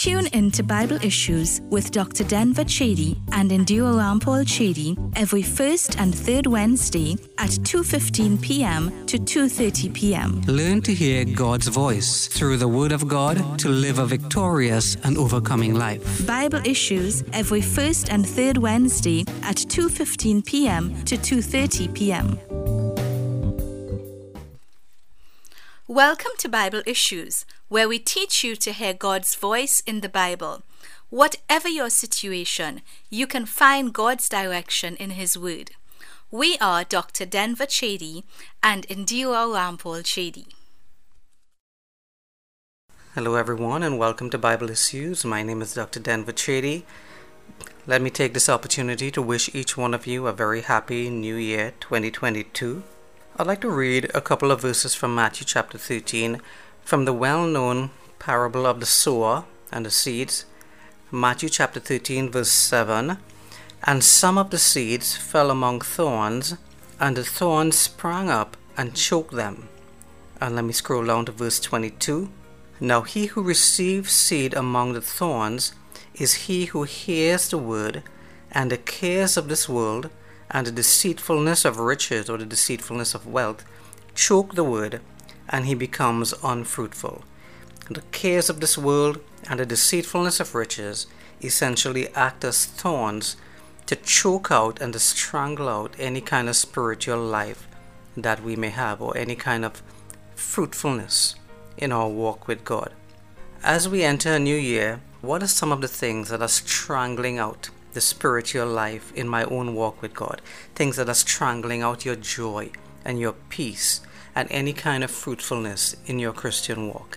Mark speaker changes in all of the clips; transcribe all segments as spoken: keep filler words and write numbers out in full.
Speaker 1: Tune in to Bible Issues with Doctor Denver Chady and Endure Rampol Chady every first and third Wednesday at two fifteen p.m. to two thirty p.m.
Speaker 2: Learn to hear God's voice through the Word of God to live a victorious and overcoming life.
Speaker 1: Bible Issues every first and third Wednesday at two fifteen p.m. to two thirty p.m. Welcome to Bible Issues, where we teach you to hear God's voice in the Bible. Whatever your situation, you can find God's direction in His Word. We are Doctor Denver Chady and Endure Rampol Chady.
Speaker 2: Hello everyone and welcome to Bible Issues. My name is Doctor Denver Chady. Let me take this opportunity to wish each one of you a very happy New Year twenty twenty-two. I'd like to read a couple of verses from Matthew chapter thirteen from the well-known parable of the sower and the seeds. Matthew chapter thirteen verse seven. And some of the seeds fell among thorns, and the thorns sprang up and choked them. And let me scroll down to verse twenty-two. Now he who receives seed among the thorns is he who hears the word, and the cares of this world and the deceitfulness of riches or the deceitfulness of wealth choke the word, and he becomes unfruitful. The cares of this world and the deceitfulness of riches essentially act as thorns to choke out and to strangle out any kind of spiritual life that we may have, or any kind of fruitfulness in our walk with God. As we enter a new year, what are some of the things that are strangling out the spiritual life in my own walk with God? Things that are strangling out your joy and your peace and any kind of fruitfulness in your Christian walk.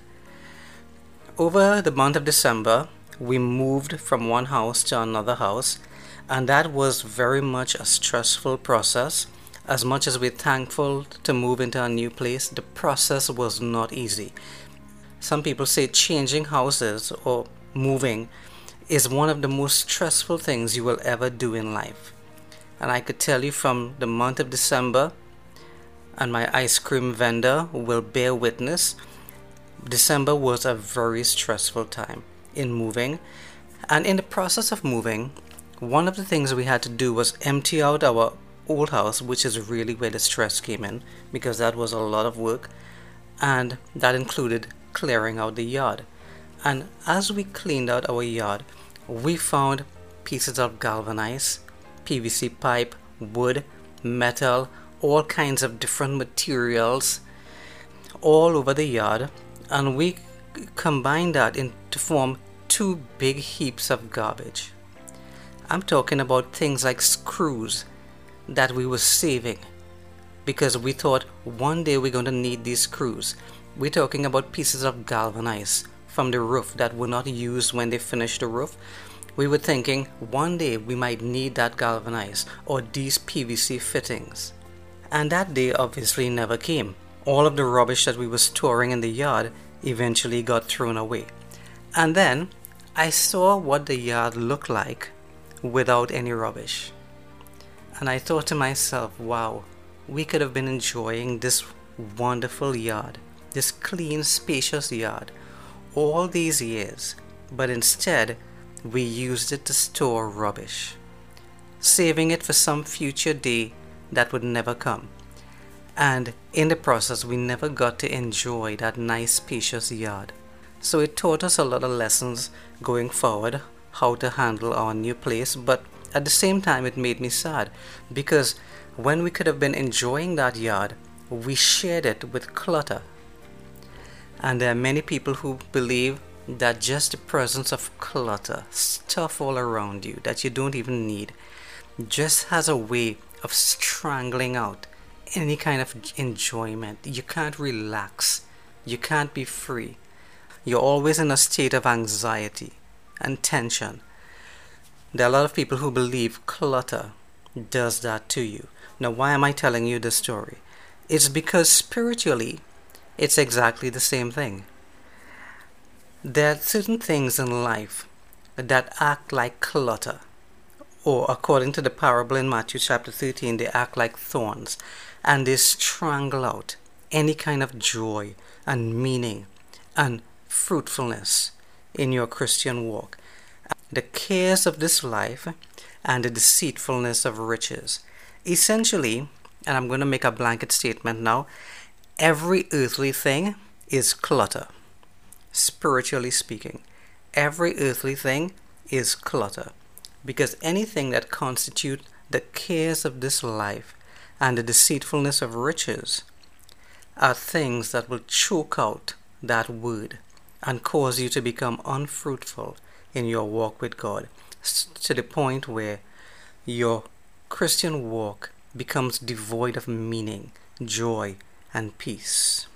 Speaker 2: Over the month of December, we moved from one house to another house, and that was very much a stressful process. As much as we're thankful to move into a new place, the process was not easy. Some people say changing houses or moving is one of the most stressful things you will ever do in life. And I could tell you from the month of December, and my ice cream vendor will bear witness, December was a very stressful time in moving. And in the process of moving, one of the things we had to do was empty out our old house, which is really where the stress came in, because that was a lot of work, and that included clearing out the yard. And as we cleaned out our yard, we found pieces of galvanized, P V C pipe, wood, metal, all kinds of different materials all over the yard, and we combined that in to form two big heaps of garbage. I'm talking about things like screws that we were saving because we thought one day we're going to need these screws. We're talking about pieces of galvanized from the roof that were not used when they finished the roof. We were thinking one day we might need that galvanized or these P V C fittings. And that day obviously never came. All of the rubbish that we were storing in the yard eventually got thrown away. And then I saw what the yard looked like without any rubbish. And I thought to myself, wow, we could have been enjoying this wonderful yard, this clean, spacious yard, all these years, but instead we used it to store rubbish, saving it for some future day that would never come. And in the process, we never got to enjoy that nice, spacious yard. So it taught us a lot of lessons going forward, how to handle our new place, but at the same time it made me sad, because when we could have been enjoying that yard, we shared it with clutter. And there are many people who believe that just the presence of clutter, stuff all around you that you don't even need, just has a way of strangling out any kind of enjoyment. You can't relax. You can't be free. You're always in a state of anxiety and tension. There are a lot of people who believe clutter does that to you. Now, why am I telling you this story? It's because spiritually, it's exactly the same thing. There are certain things in life that act like clutter, or according to the parable in Matthew chapter thirteen, they act like thorns, and they strangle out any kind of joy and meaning and fruitfulness in your Christian walk. The cares of this life and the deceitfulness of riches. Essentially, and I'm going to make a blanket statement now, every earthly thing is clutter. Spiritually speaking, every earthly thing is clutter. Because anything that constitutes the cares of this life and the deceitfulness of riches are things that will choke out that word and cause you to become unfruitful in your walk with God, to the point where your Christian walk becomes devoid of meaning, joy, and peace.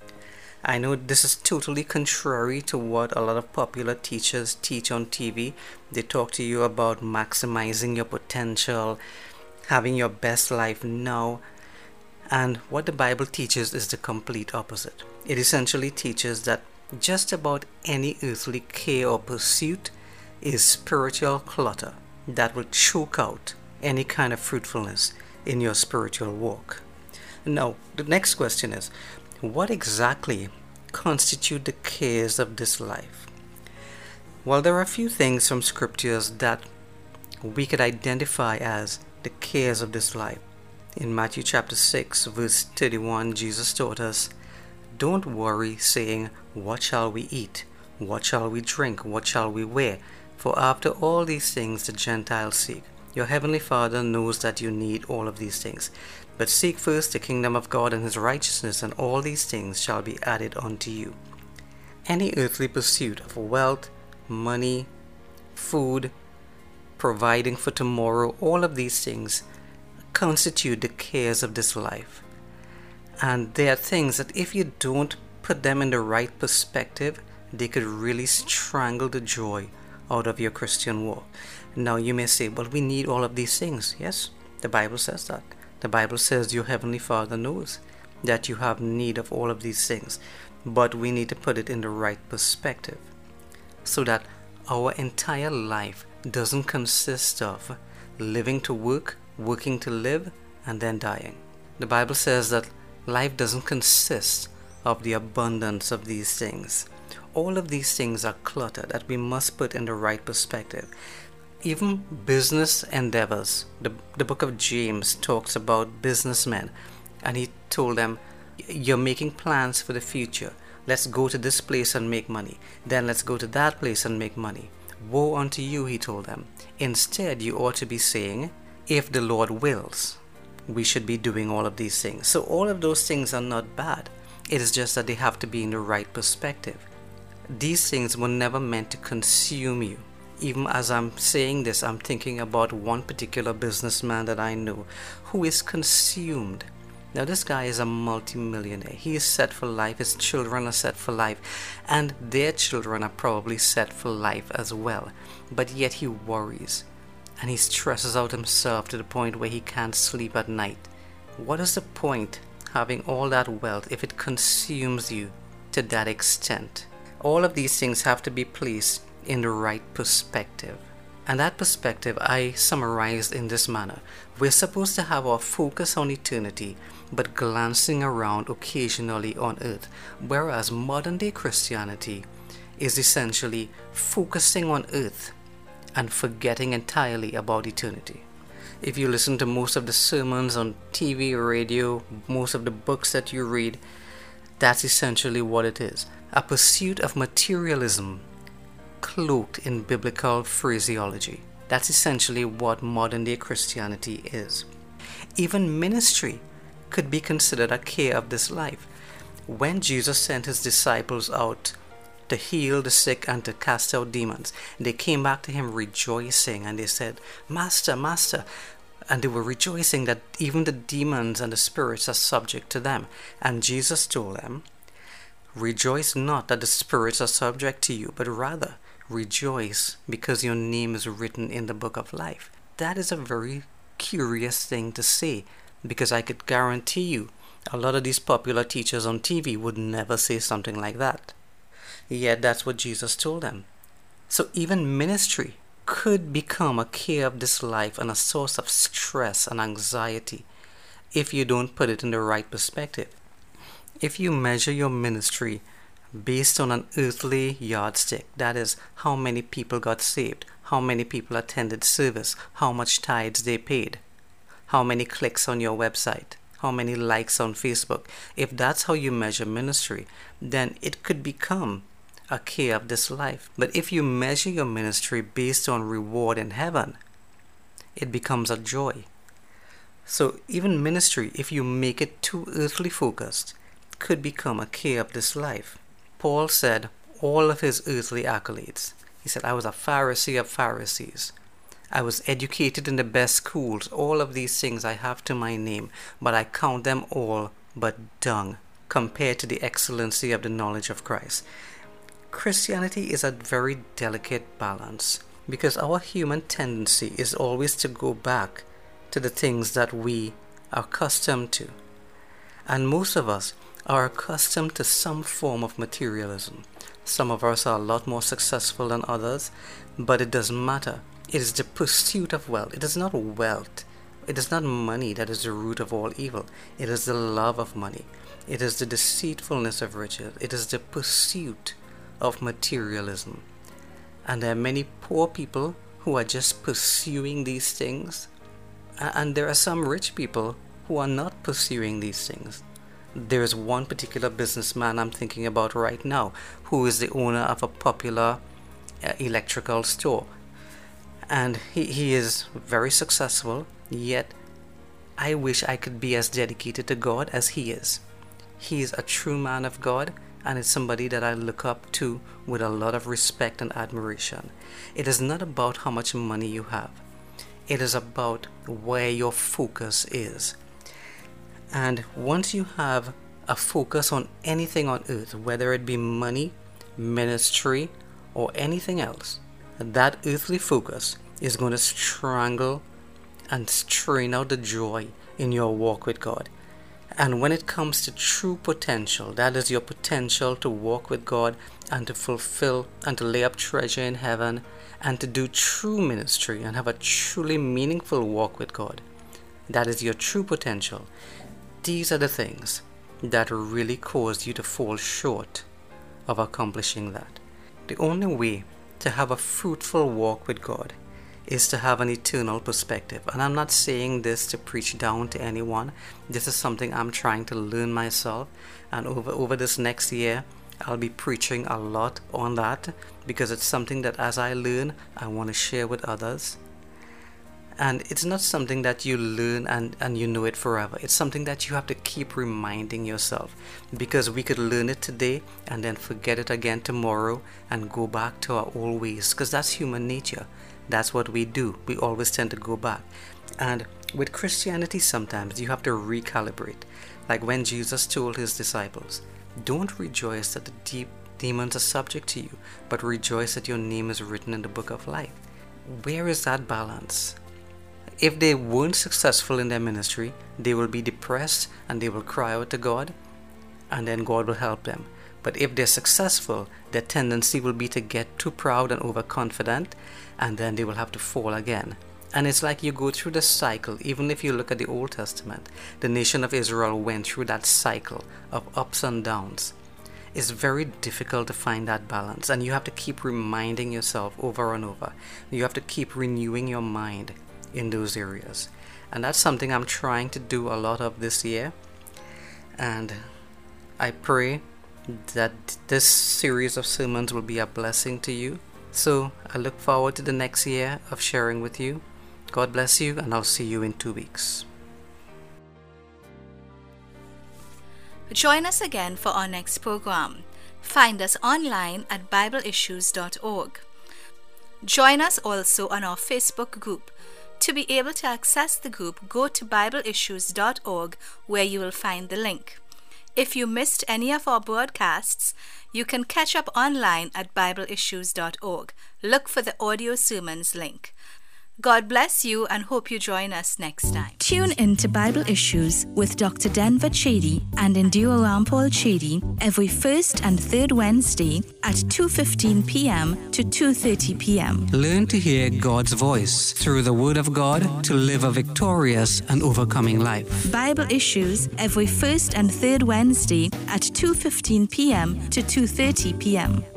Speaker 2: I know this is totally contrary to what a lot of popular teachers teach on T V. They talk to you about maximizing your potential, having your best life now. And what the Bible teaches is the complete opposite. It essentially teaches that just about any earthly care or pursuit is spiritual clutter that will choke out any kind of fruitfulness in your spiritual walk. Now, the next question is, what exactly constitute the cares of this life? Well, there are a few things from scriptures that we could identify as the cares of this life. In Matthew chapter six, verse thirty-one, Jesus taught us, "Don't worry, saying, 'What shall we eat? What shall we drink? What shall we wear? For after all these things the Gentiles seek. Your heavenly Father knows that you need all of these things. But seek first the kingdom of God and his righteousness, and all these things shall be added unto you.'" Any earthly pursuit of wealth, money, food, providing for tomorrow, all of these things constitute the cares of this life. And they are things that if you don't put them in the right perspective, they could really strangle the joy out of your Christian walk. Now you may say, well, we need all of these things. Yes, the Bible says that. The Bible says your heavenly Father knows that you have need of all of these things. But we need to put it in the right perspective so that our entire life doesn't consist of living to work, working to live, and then dying. The Bible says that life doesn't consist of the abundance of these things. All of these things are clutter that we must put in the right perspective. Even business endeavors. The, the book of James talks about businessmen, and he told them, you're making plans for the future. Let's go to this place and make money. Then let's go to that place and make money. Woe unto you, he told them. Instead, you ought to be saying, if the Lord wills, we should be doing all of these things. So all of those things are not bad. It is just that they have to be in the right perspective. These things were never meant to consume you. Even as I'm saying this, I'm thinking about one particular businessman that I know who is consumed. Now this guy is a multi-millionaire. He is set for life. His children are set for life. And their children are probably set for life as well. But yet he worries. And he stresses out himself to the point where he can't sleep at night. What is the point having all that wealth if it consumes you to that extent? All of these things have to be placed in the right perspective. And that perspective I summarized in this manner. We're supposed to have our focus on eternity, but glancing around occasionally on earth. Whereas modern day Christianity is essentially focusing on earth and forgetting entirely about eternity. If you listen to most of the sermons on T V, radio, most of the books that you read, that's essentially what it is. A pursuit of materialism cloaked in biblical phraseology. That's essentially what modern day Christianity is. Even ministry could be considered a care of this life. When Jesus sent his disciples out to heal the sick and to cast out demons, they came back to him rejoicing, and they said, Master, Master. And they were rejoicing that even the demons and the spirits are subject to them. And Jesus told them, rejoice not that the spirits are subject to you, but rather rejoice because your name is written in the book of life. That is a very curious thing to say, because I could guarantee you a lot of these popular teachers on T V would never say something like that. Yet that's what Jesus told them. So even ministry could become a care of this life and a source of stress and anxiety if you don't put it in the right perspective. If you measure your ministry based on an earthly yardstick. That is, how many people got saved, how many people attended service, how much tithes they paid, how many clicks on your website, how many likes on Facebook. If that's how you measure ministry, then it could become a care of this life. But if you measure your ministry based on reward in heaven, it becomes a joy. So even ministry, if you make it too earthly focused, could become a care of this life. Paul said all of his earthly accolades. He said, I was a Pharisee of Pharisees. I was educated in the best schools. All of these things I have to my name, but I count them all but dung compared to the excellency of the knowledge of Christ. Christianity is a very delicate balance, because our human tendency is always to go back to the things that we are accustomed to. And most of us are accustomed to some form of materialism. Some of us are a lot more successful than others, but it doesn't matter. It is the pursuit of wealth. It is not wealth. It is not money that is the root of all evil. It is the love of money. It is the deceitfulness of riches. It is the pursuit of materialism. And there are many poor people who are just pursuing these things. And there are some rich people who are not pursuing these things. There is one particular businessman I'm thinking about right now who is the owner of a popular uh, electrical store. And he, he is very successful, yet I wish I could be as dedicated to God as he is. He is a true man of God, and it's somebody that I look up to with a lot of respect and admiration. It is not about how much money you have. It is about where your focus is. And once you have a focus on anything on earth, whether it be money, ministry, or anything else, that earthly focus is going to strangle and strain out the joy in your walk with God. And when it comes to true potential, that is your potential to walk with God and to fulfill and to lay up treasure in heaven and to do true ministry and have a truly meaningful walk with God. That is your true potential. These are the things that really cause you to fall short of accomplishing that. The only way to have a fruitful walk with God is to have an eternal perspective. And I'm not saying this to preach down to anyone. This is something I'm trying to learn myself. And over, over this next year, I'll be preaching a lot on that, because it's something that as I learn, I want to share with others. And it's not something that you learn and, and you know it forever. It's something that you have to keep reminding yourself, because we could learn it today and then forget it again tomorrow and go back to our old ways, because that's human nature. That's what we do. We always tend to go back. And with Christianity, sometimes you have to recalibrate. Like when Jesus told his disciples, don't rejoice that the deep demons are subject to you, but rejoice that your name is written in the book of life. Where is that balance? If they weren't successful in their ministry, they will be depressed and they will cry out to God, and then God will help them. But if they're successful, their tendency will be to get too proud and overconfident, and then they will have to fall again. And it's like you go through the cycle. Even if you look at the Old Testament, the nation of Israel went through that cycle of ups and downs. It's very difficult to find that balance, and you have to keep reminding yourself over and over. You have to keep renewing your mind in those areas. And that's something I'm trying to do a lot of this year. And I pray that this series of sermons will be a blessing to you. So I look forward to the next year of sharing with you. God bless you, and I'll see you in two weeks.
Speaker 1: Join us again for our next program. Find us online at bible issues dot org. Join us also on our Facebook group. To be able to access the group, go to bible issues dot org, where you will find the link. If you missed any of our broadcasts, you can catch up online at bible issues dot org. Look for the audio sermons link. God bless you and hope you join us next time. Tune in to Bible Issues with Doctor Denver Chady and Indira Rampal Chady every first and third Wednesday at two fifteen p.m. to two thirty p.m.
Speaker 2: Learn to hear God's voice through the Word of God to live a victorious and overcoming life.
Speaker 1: Bible Issues every first and third Wednesday at two fifteen p.m. to two thirty p.m.